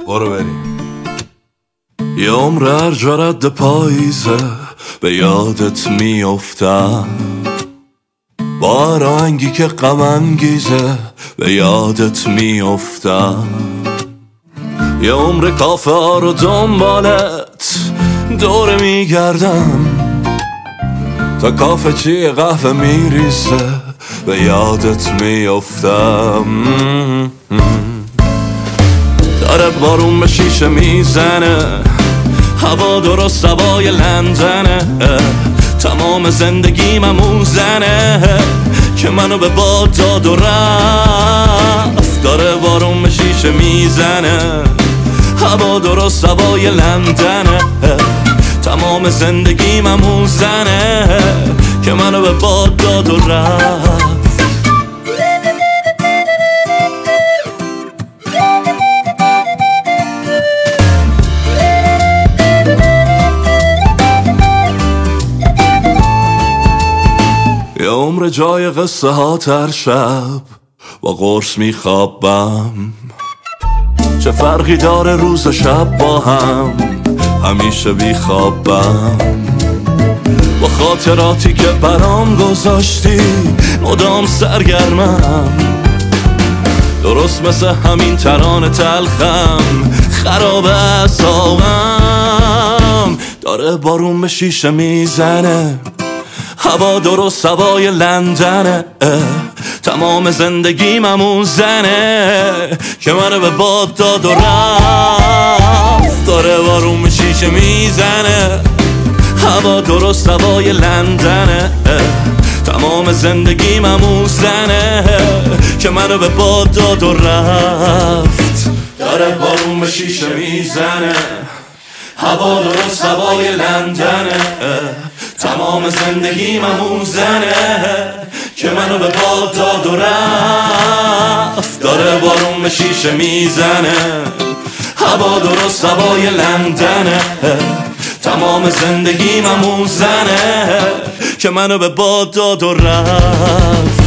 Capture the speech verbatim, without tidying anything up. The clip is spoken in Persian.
برو بریم. یه عمر هر جا رد پاییزه به یادت میافتم، با هر آهنگی که غم انگیزه به یادت میافتم. یه عمر کافه ها رو دنبالت دوره میگردم، تا کافه چی قهوه میریزه به یادت میافتم. داره بارون به شیشه میزنه، هوا درست هوای لندنه، تمام زندگی مموزنه که منو به باد داد و رفت. داره بارون به شیشه میزنه، هوا درست هوای لندنه، تمام زندگی مموزنه که منو به باد داد و رفت. یه عمر جای قصه ها تر شب با قرص میخوابم، چه فرقی داره روز و شب با هم، همیشه بیخوابم. با خاطراتی که برام گذاشتی مدام سرگرمم، درست مثل همین ترانه تلخم خراب اعصابم. داره بارون به شیشه میزنه، هوا درست هوای لندنه، تمام زندگی مموزنه که منو به باد داد و رفت. داره بارون به شیشه میزنه، هوا درست هوای لندنه، تمام زندگی مموزنه که منو به باد داد و رفت. داره بارون به شیشه میزنه، هوا درست هوای لندنه، تمام زندگی مموزنه که منو به باد داد و رفت. داره بارون به شیشه میزنه، هوا درست هوای لندنه، تمام زندگی مموزنه که منو به باد داد و رفت.